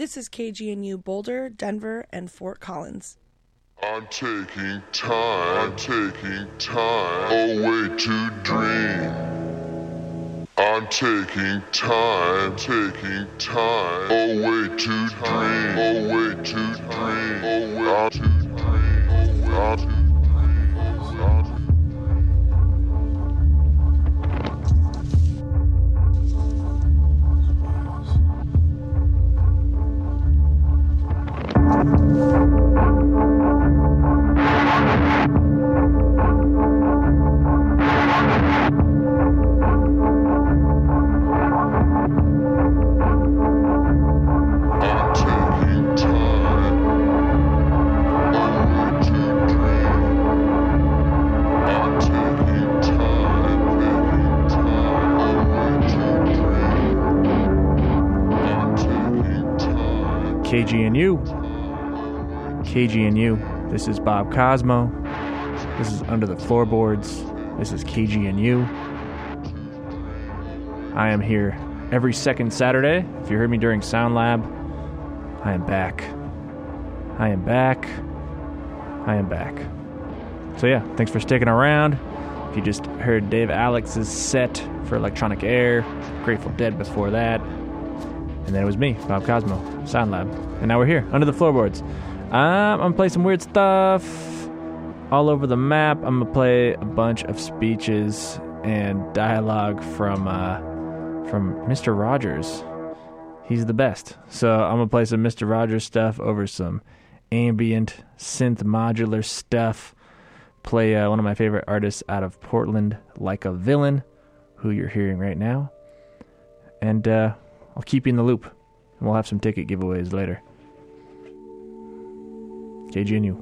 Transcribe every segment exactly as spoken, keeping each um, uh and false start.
This is K G N U Boulder, Denver, and Fort Collins. I'm taking time, I'm taking time away to dream. I'm taking time, taking time away to dream, away to dream, away to dream, away to dream. K G N U. K G N U. This is Bob Cosmo. This is Under the Floorboards. This is K G N U. I am here every second Saturday. If you heard me during Sound Lab, I am back. I am back. I am back. So yeah, thanks for sticking around. If you just heard Dave Alex's set for Electronic Air, Grateful Dead before that, and then it was me, Bob Cosmo, Sound Lab. And now we're here, Under the Floorboards. Um, I'm going to play some weird stuff all over the map. I'm going to play a bunch of speeches and dialogue from uh, from Mister Rogers. He's the best. So I'm going to play some Mister Rogers stuff over some ambient, synth modular stuff. Play uh, one of my favorite artists out of Portland, Like a Villain, who you're hearing right now. And uh, I'll keep you in the loop. And we'll have some ticket giveaways later. K G N U.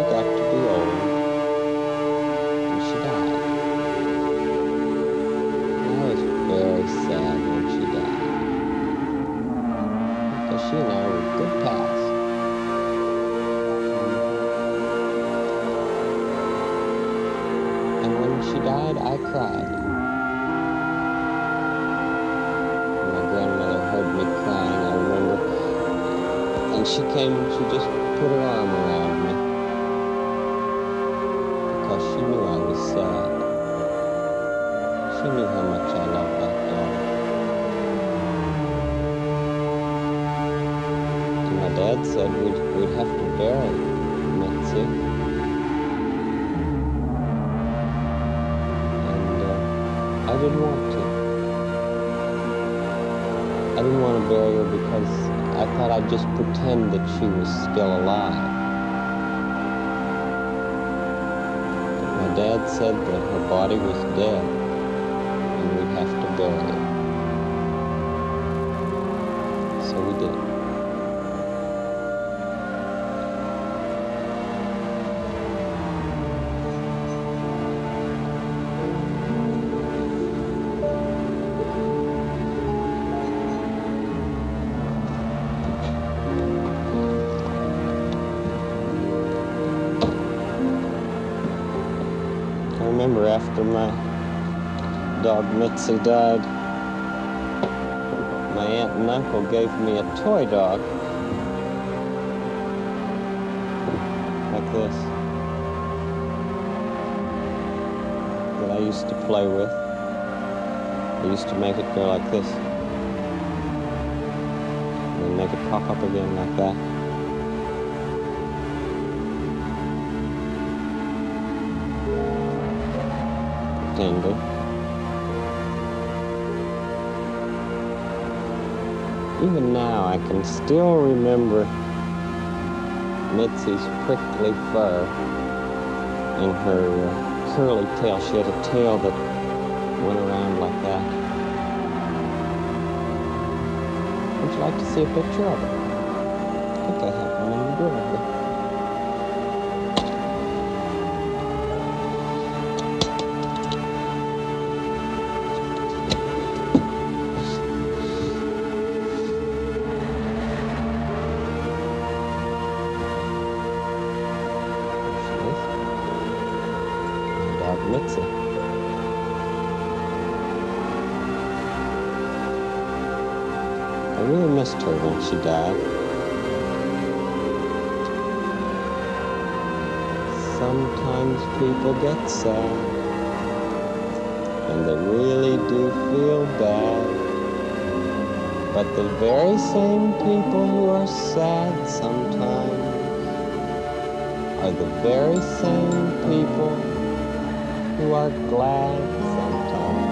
she got to be old, and she died. And I was very sad when she died, because she and I were good pals. And when she died, I cried. My grandmother heard me crying, I remember, and she came and she just put her arm around me because she knew I was sad. She knew how much I loved that dog. And my dad said we'd, we'd have to bury Mitzi. And uh, I didn't want to. I didn't want to bury her because I thought I'd just pretend that she was still alive. But my dad said that her body was dead and we'd have to bury her. So we did. I remember after my dog Mitzi died, my aunt and uncle gave me a toy dog, like this, that I used to play with. I used to make it go like this, and then make it pop up again like that. Pretended. Even now, I can still remember Mitzi's prickly fur and her uh, curly tail. She had a tail that went around like that. Would you like to see a picture of it? I think I have one in the drawer here. Mitzi. I really missed her when she died. Sometimes people get sad, and they really do feel bad. But the very same people who are sad sometimes are the very same people who are glad sometimes.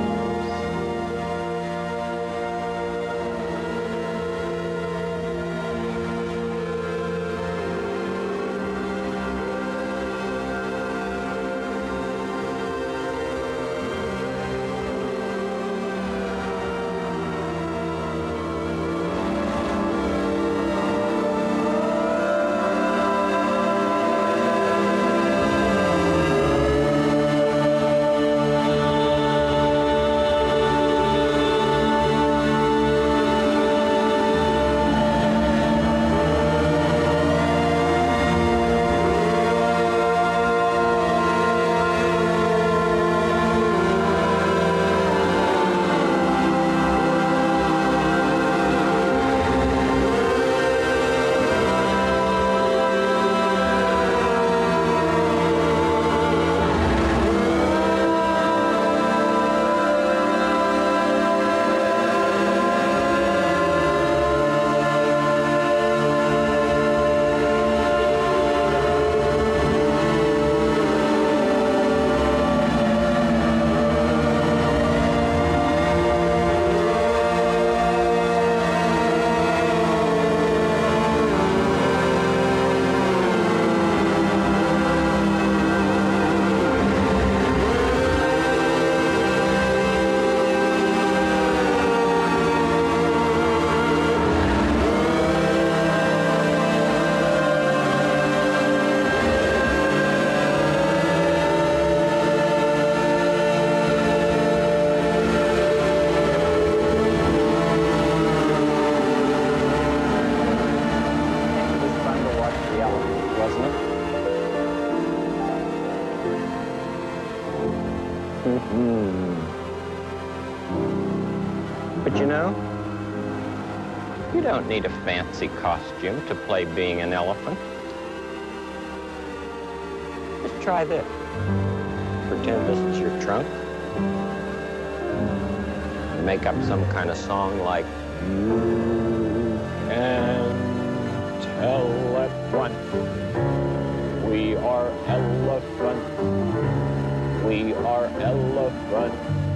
But you know, you don't need a fancy costume to play being an elephant. Just try this. Pretend this is your trunk. And make up some kind of song like, you can tell at once, we are elephants, we are elephants.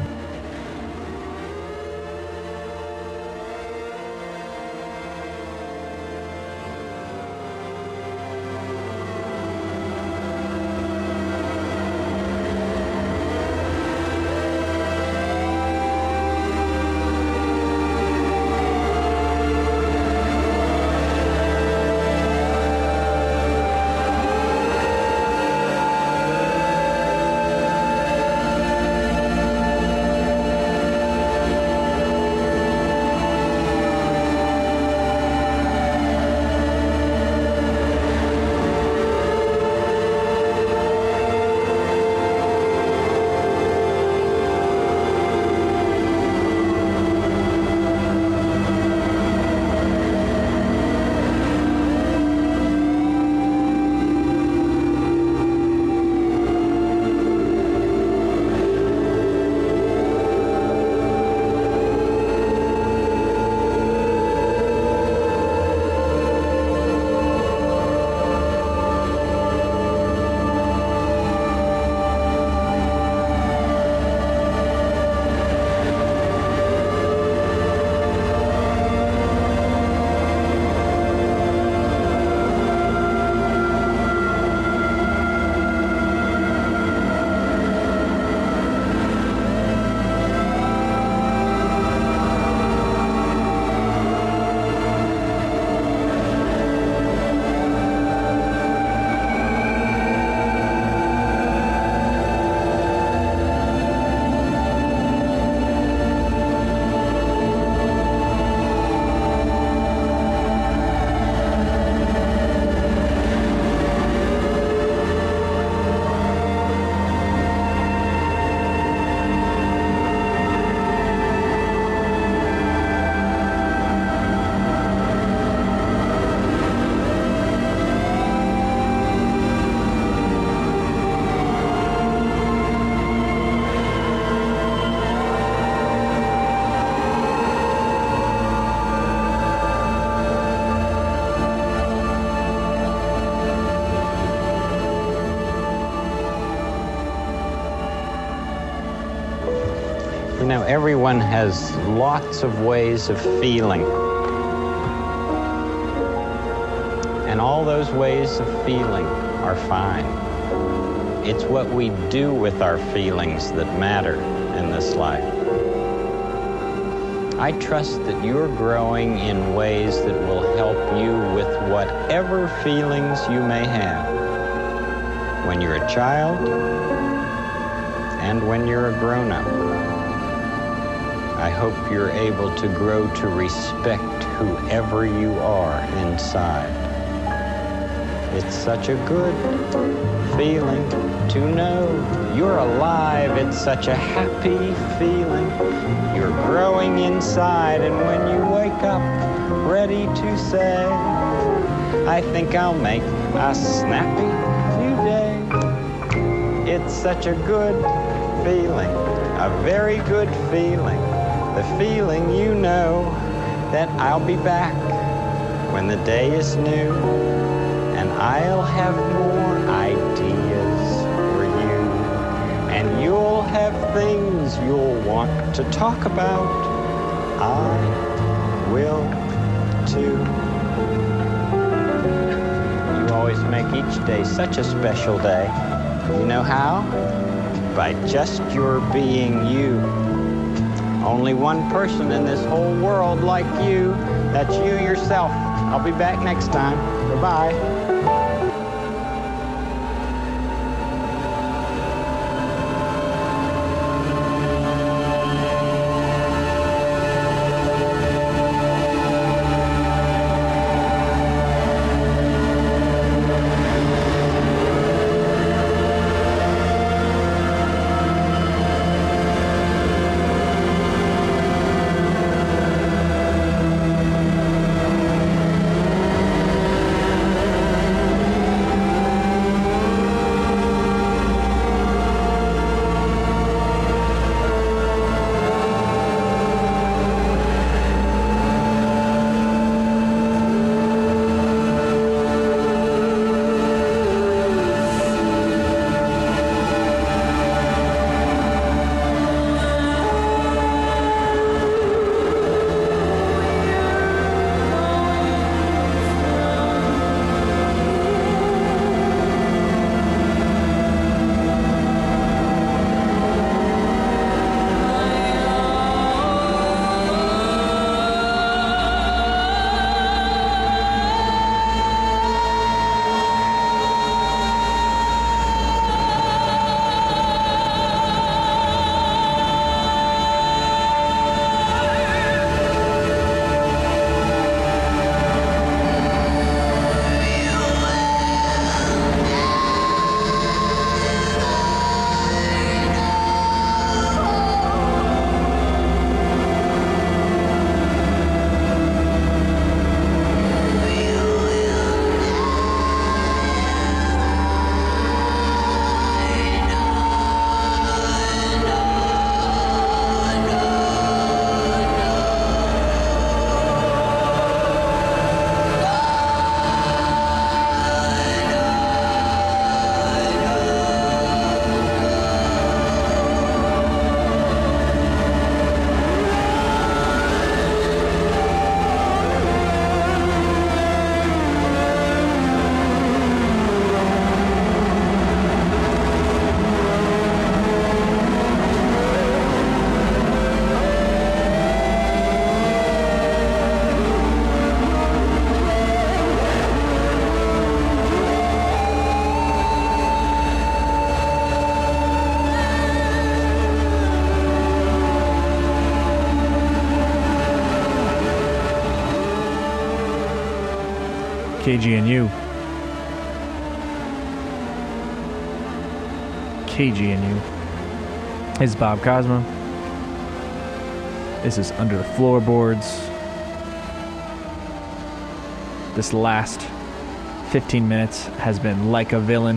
You know, everyone has lots of ways of feeling. And all those ways of feeling are fine. It's what we do with our feelings that matter in this life. I trust that you're growing in ways that will help you with whatever feelings you may have. When you're a child and when you're a grown-up. I hope you're able to grow to respect whoever you are inside. It's such a good feeling to know you're alive. It's such a happy feeling. You're growing inside, and when you wake up ready to say, I think I'll make a snappy new day. It's such a good feeling, a very good feeling. The feeling you know that I'll be back when the day is new, and I'll have more ideas for you, and you'll have things you'll want to talk about. I will too. You always make each day such a special day. You know how? By just your being you. Only one person in this whole world like you. That's you yourself. I'll be back next time. Goodbye. K G N U. K G N U. This is Bob Cosmo. This is Under the Floorboards. This last fifteen minutes has been Like a Villain.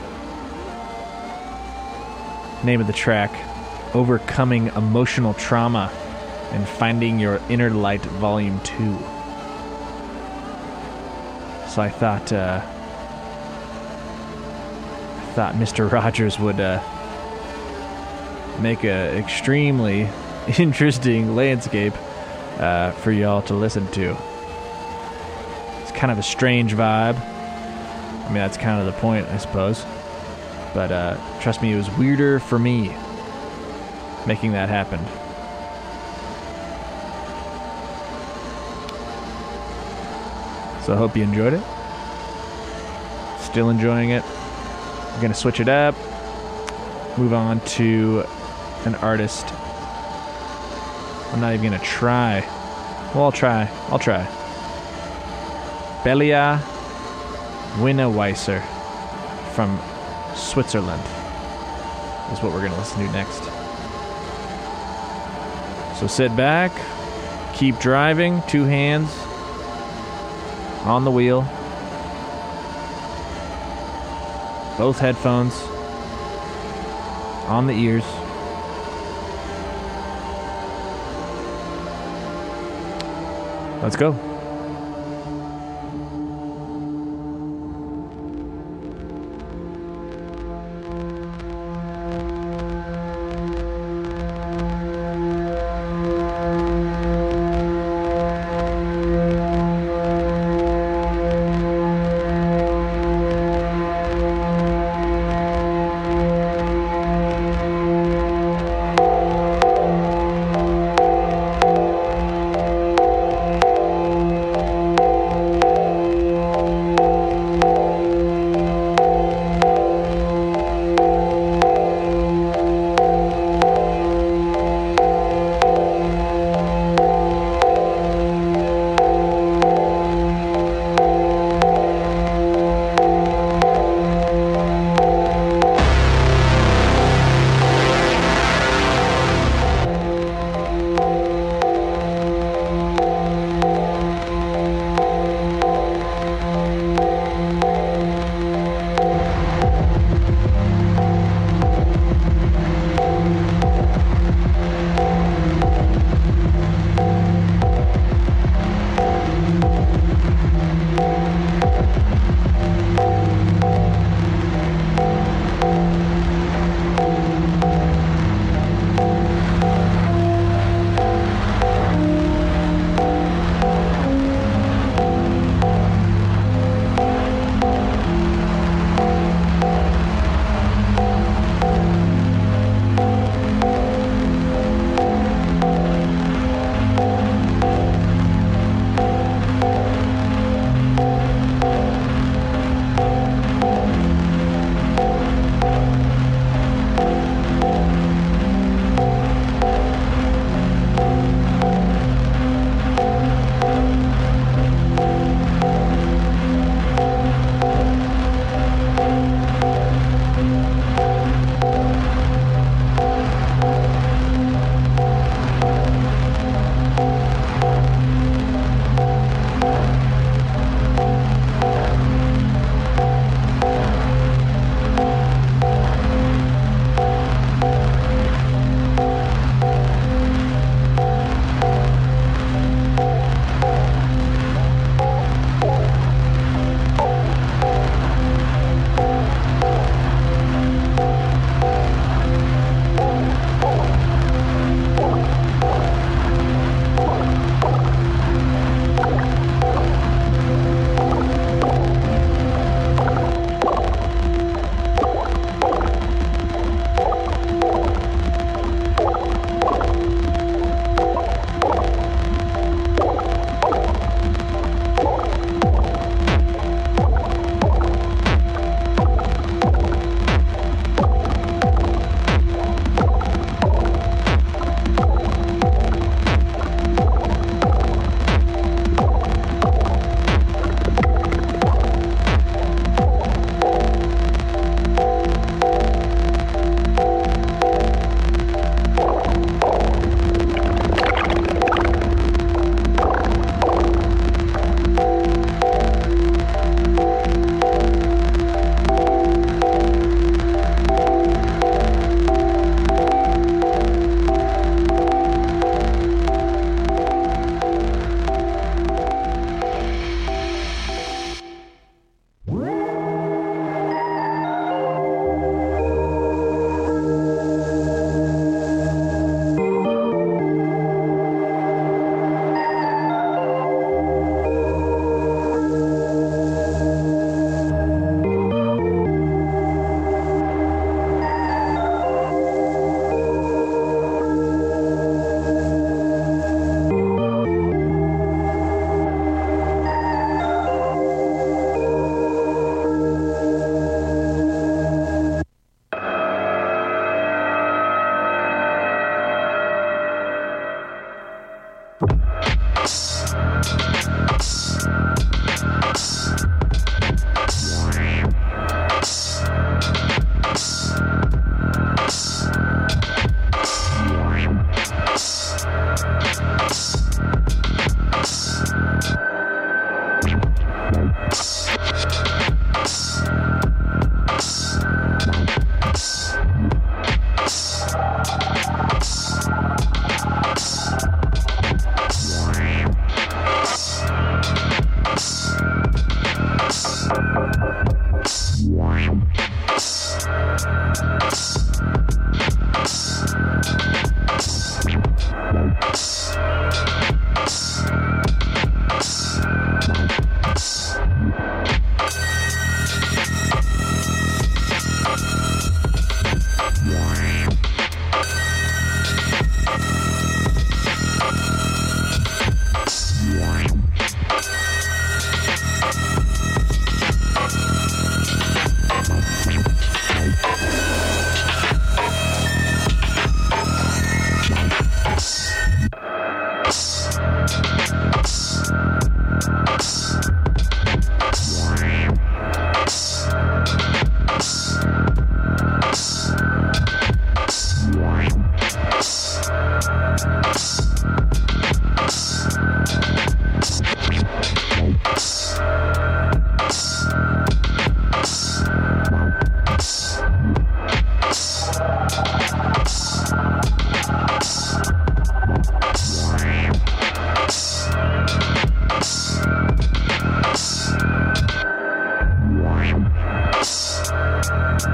Name of the track, Overcoming Emotional Trauma and Finding Your Inner Light, Volume two. So I thought, uh, I thought Mister Rogers would uh, make an extremely interesting landscape uh, for y'all to listen to. It's kind of a strange vibe. I mean, that's kind of the point, I suppose. But uh, trust me, it was weirder for me making that happen. So I hope you enjoyed it. Still enjoying it. I'm going to switch it up. Move on to an artist. I'm not even going to try. Well, I'll try. I'll try. Belia Winneweisser from Switzerland is what we're going to listen to next. So sit back, keep driving, two hands on the wheel, both headphones on the ears. Let's go.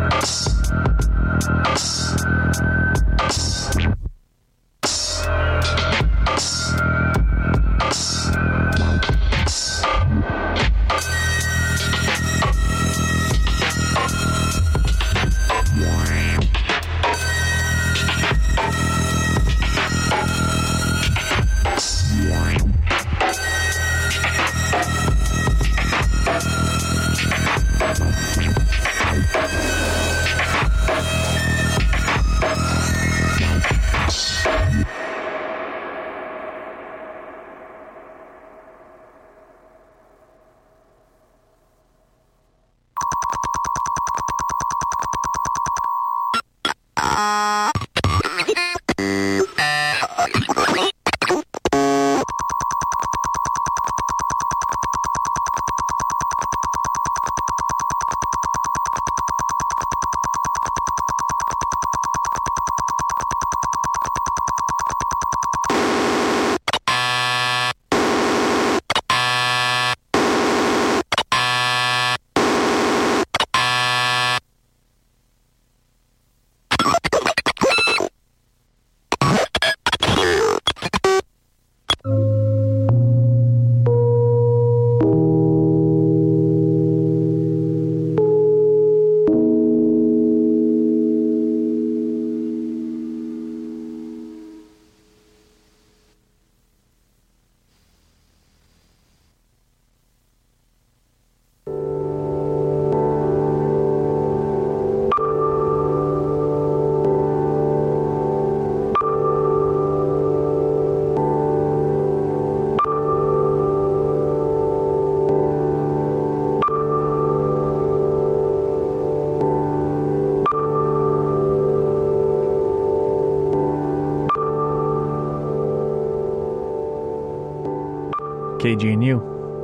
K G and U.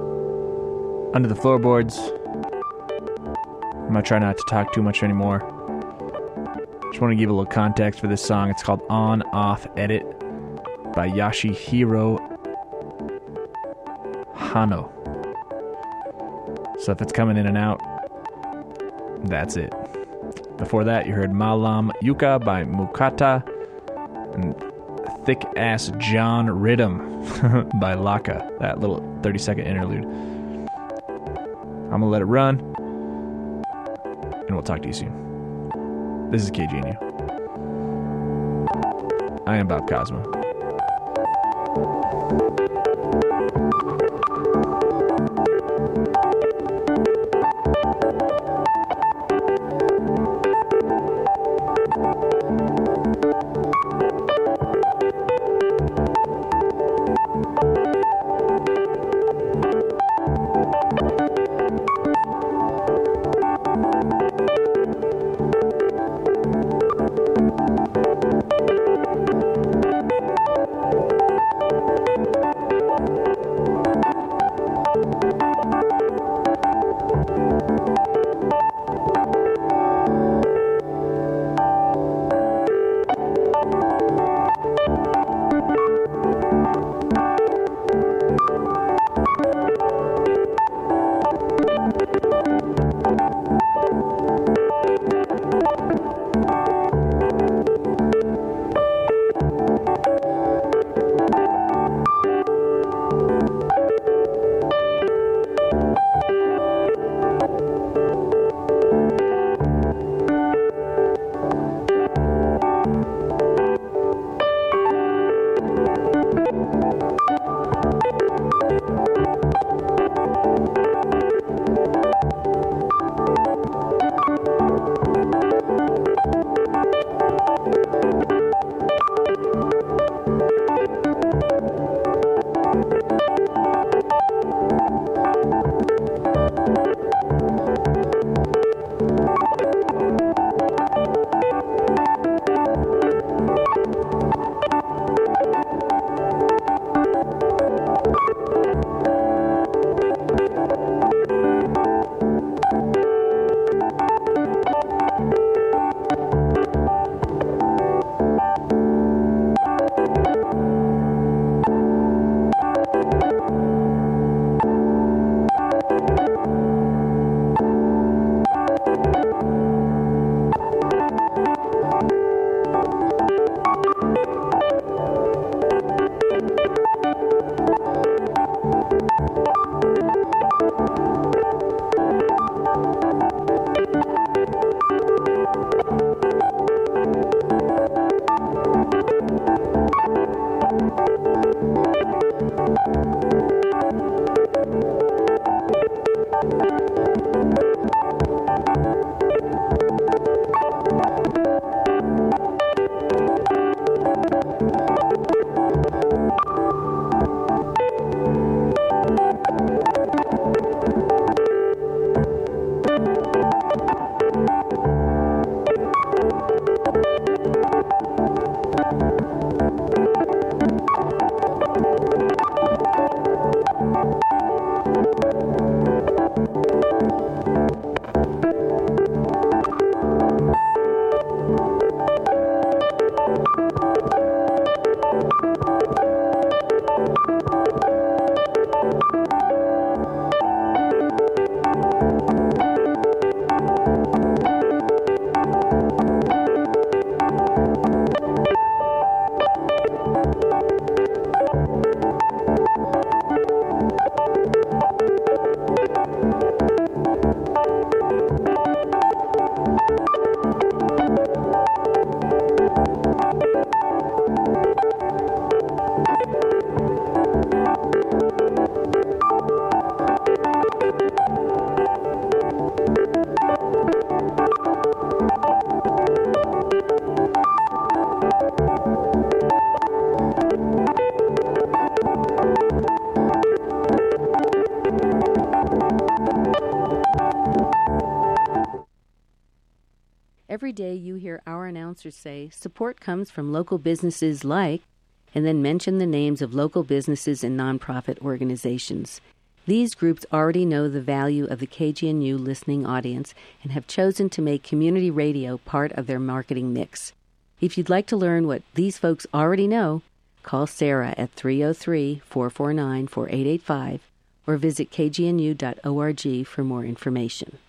Under the Floorboards. I'm going to try not to talk too much anymore. Just want to give a little context for this song. It's called On Off Edit by Yoshihiro Hano. So if it's coming in and out, that's it. Before that, you heard Malam Yuka by Mukata and Thick Ass John Rhythm by Laka. That little thirty second interlude. I'm gonna let it run, and we'll talk to you soon. This is K G and U. I am Bob Cosmo. Every day you hear our announcers say support comes from local businesses like, and then mention the names of local businesses and nonprofit organizations. These groups already know the value of the K G N U listening audience and have chosen to make community radio part of their marketing mix. If you'd like to learn what these folks already know, call Sarah at three oh three, four four nine, four eight eight five or visit k g n u dot org for more information.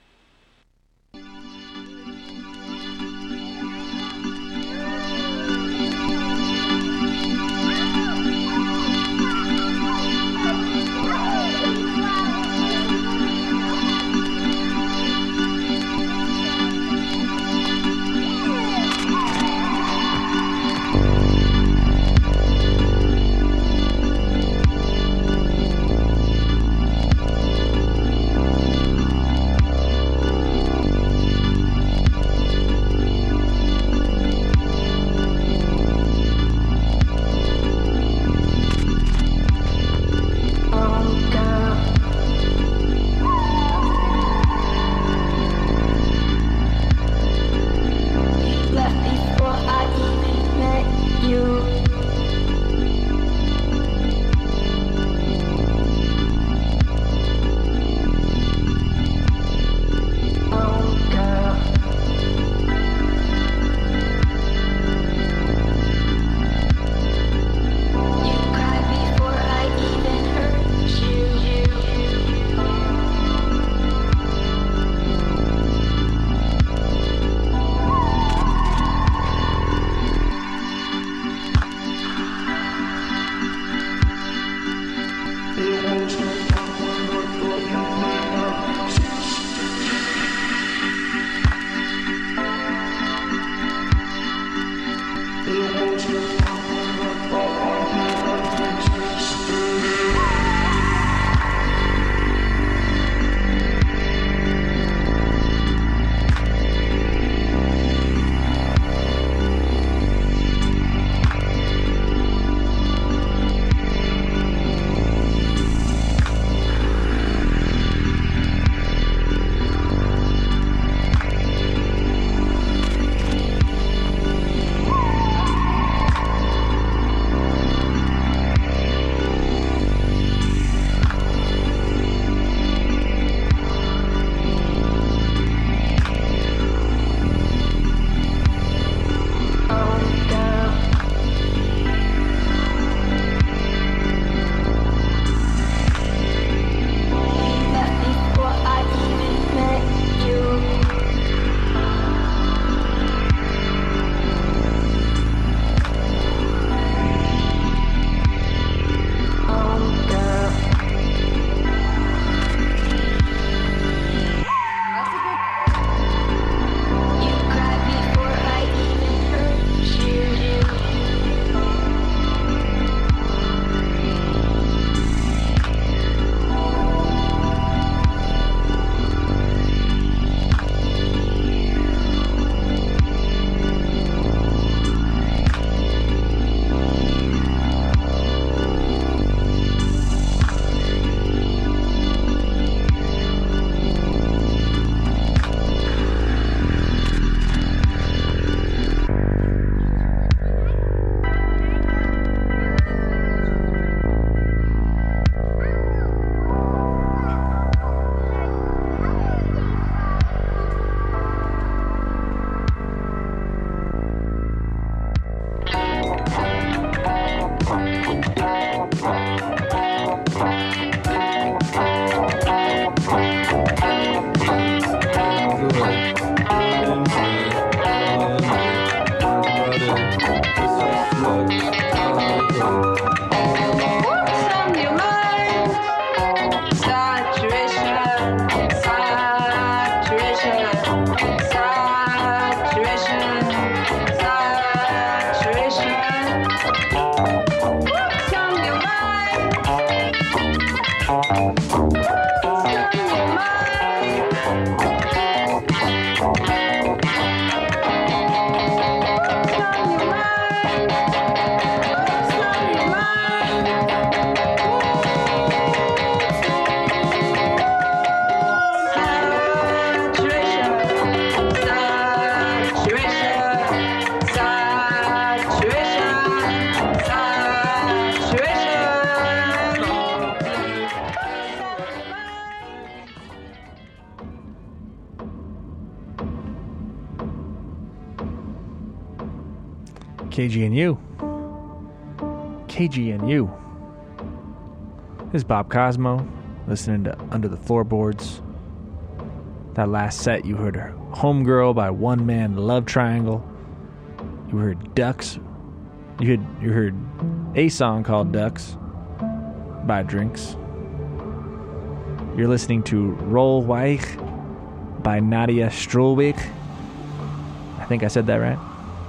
K G N U. K G N U. This is Bob Cosmo, listening to Under the Floorboards. That last set, you heard Homegirl by One Man Love Triangle. You heard Ducks. You heard, you heard a song called Ducks by Drinks. You're listening to Roll Weich by Nadia Strolwig. I think I said that right.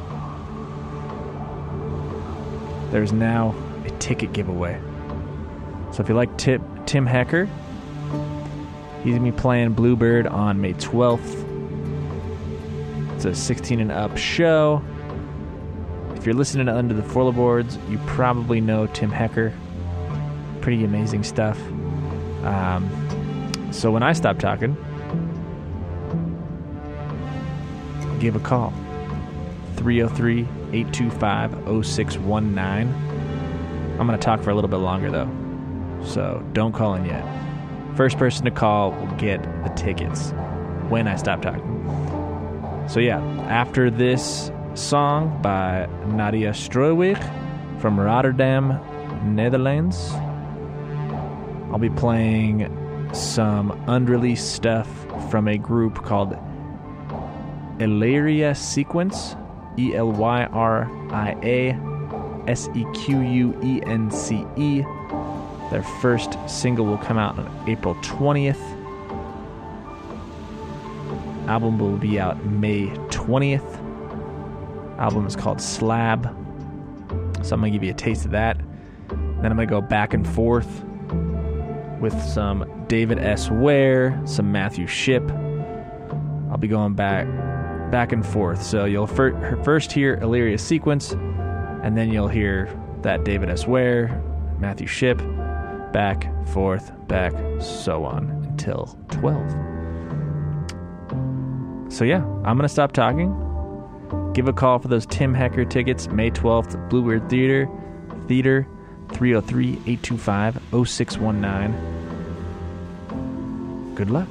There's now a ticket giveaway. So if you like Tip, Tim Hecker, he's going to be playing Bluebird on May twelfth. It's a sixteen and up show. If you're listening to Under the Floorboards, you probably know Tim Hecker. Pretty amazing stuff. Um, so when I stop talking, give a call. three oh three, eight two five, oh six one nine. I'm going to talk for a little bit longer, though. So don't call in yet. First person to call will get the tickets when I stop talking. So yeah, after this song by Nadia Strooiweg from Rotterdam, Netherlands, I'll be playing some unreleased stuff from a group called Elyria Sequence, E L Y R I A S E Q U E N C E. Their first single will come out on April twentieth. Album will be out May twentieth. Album is called Slab. So I'm going to give you a taste of that. Then I'm going to go back and forth with some David S. Ware, some Matthew Shipp. I'll be going back back and forth. So you'll fir- first hear Elyria Sequence, and then you'll hear that David S. Ware, Matthew Shipp, back, forth, back, so on until twelve. So yeah, I'm going to stop talking. Give a call for those Tim Hecker tickets, May twelfth, Bluebird Theater, Theater, three oh three, eight two five, oh six one nine. Good luck.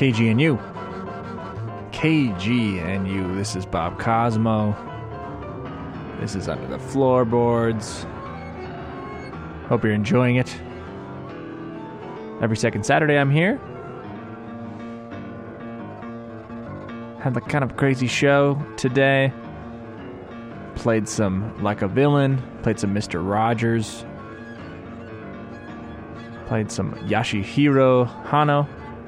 K G N U. K G N U. This is Bob Cosmo. This is Under the Floorboards. Hope you're enjoying it. Every second Saturday I'm here. Had a kind of crazy show today. Played some Like a Villain. Played some Mister Rogers. Played some Yashihiro Hano.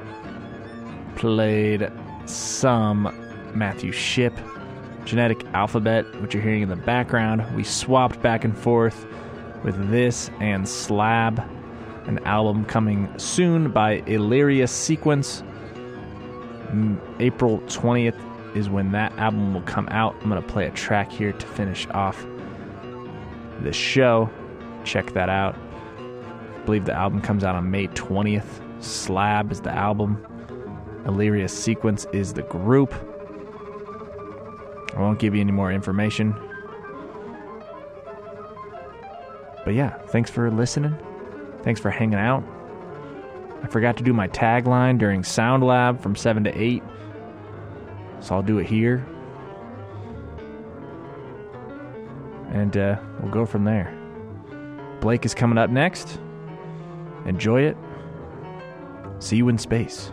Played some Matthew Shipp. Genetic Alphabet, which you're hearing in the background. We swapped back and forth with this and Slab, an album coming soon by Illyria Sequence. April twentieth is when that album will come out. I'm going to play a track here to finish off the show. Check that out. I believe the album comes out on May twentieth. Slab is the album. Illyria Sequence is the group. I won't give you any more information. But yeah, thanks for listening. Thanks for hanging out. I forgot to do my tagline during Sound Lab from seven to eight. So I'll do it here. And uh, we'll go from there. Blake is coming up next. Enjoy it. See you in space.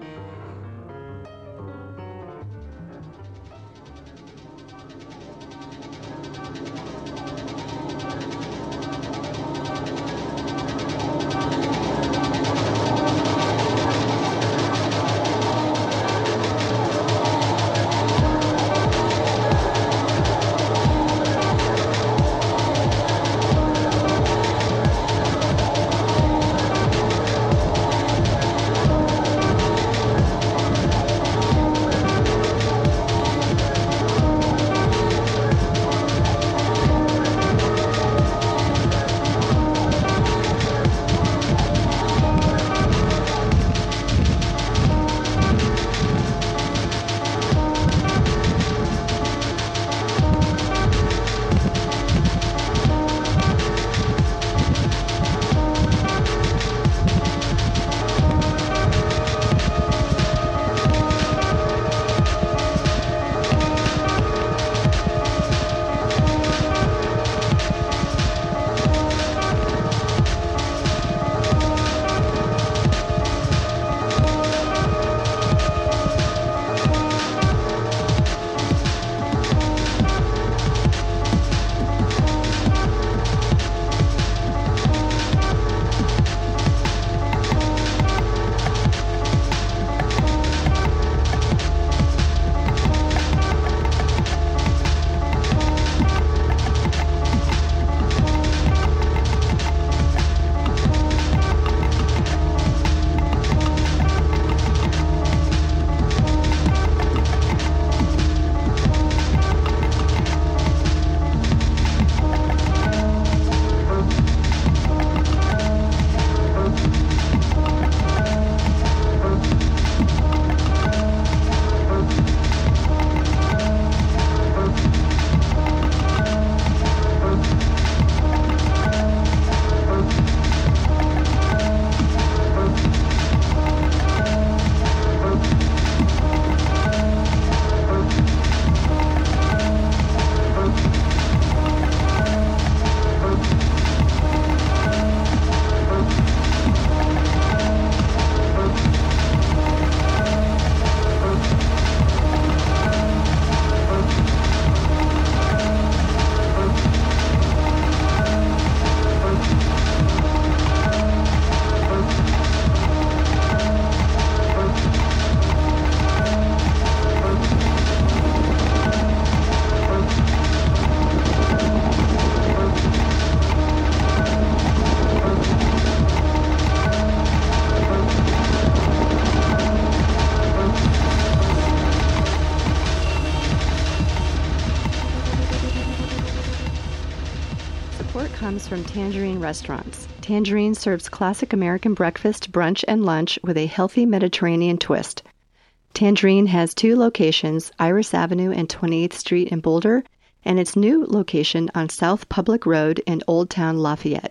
comes from Tangerine Restaurants. Tangerine serves classic American breakfast, brunch, and lunch with a healthy Mediterranean twist. Tangerine has two locations, Iris Avenue and twenty-eighth Street in Boulder, and its new location on South Public Road in Old Town Lafayette.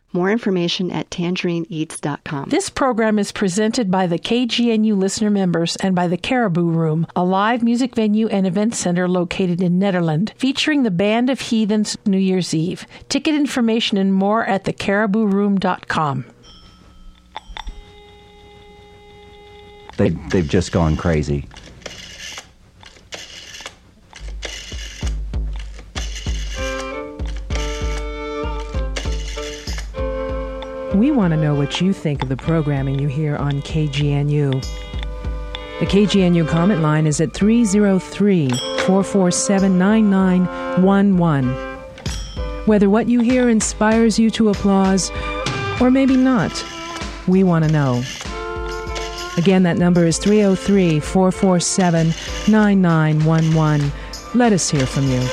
More information at tangerine eats dot com. This program is presented by the K G N U listener members and by the Caribou Room, a live music venue and event center located in Nederland, featuring the Band of Heathens New Year's Eve. Ticket information and more at the caribou room dot com. They, they've just gone crazy. We want to know what you think of the programming you hear on K G N U. The K G N U comment line is at three oh three, four four seven, nine nine one one. Whether what you hear inspires you to applause, or maybe not, we want to know. Again, that number is three oh three, four four seven, nine nine one one. Let us hear from you.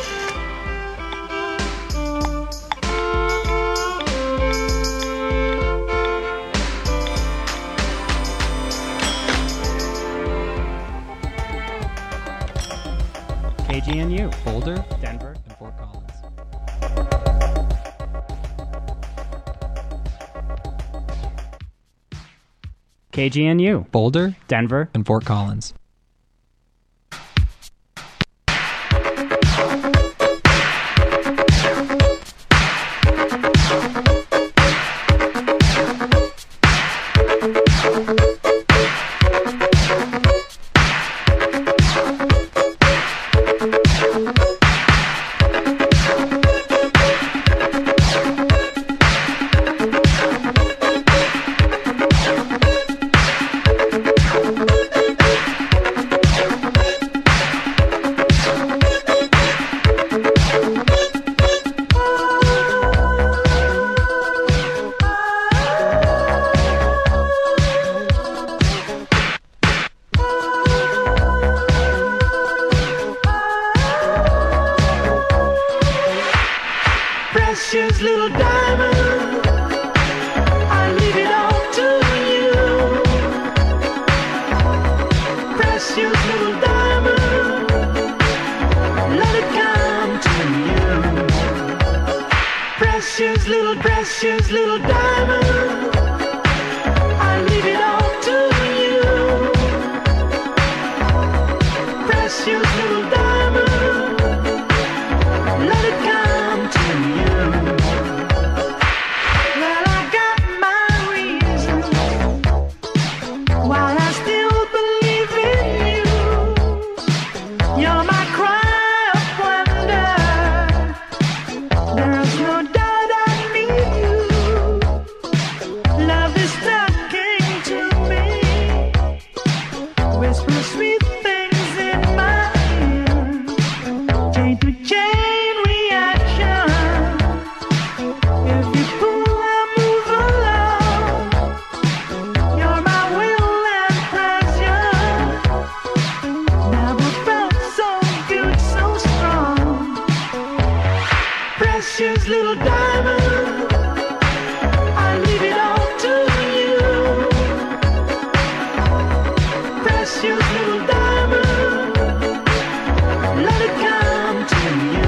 K G N U, Boulder, Denver, and Fort Collins. K G N U, Boulder, Denver, and Fort Collins. Precious little diamond, I leave it all to you. Precious little diamond, let it come to you. Precious little, precious little diamond, I leave it all to you. Precious little diamond, let it come to you. Well, I got my reasons why I still believe in you. You're my cry of wonder. There's no doubt I need you. Love is talking to me. Whisper sweet things in my ear. Chain to chain reaction. If you pull, I move along. You're my will and pleasure. Never felt so good, so strong. Precious little diamond, I leave it all to you. Precious little diamond, let it come to you.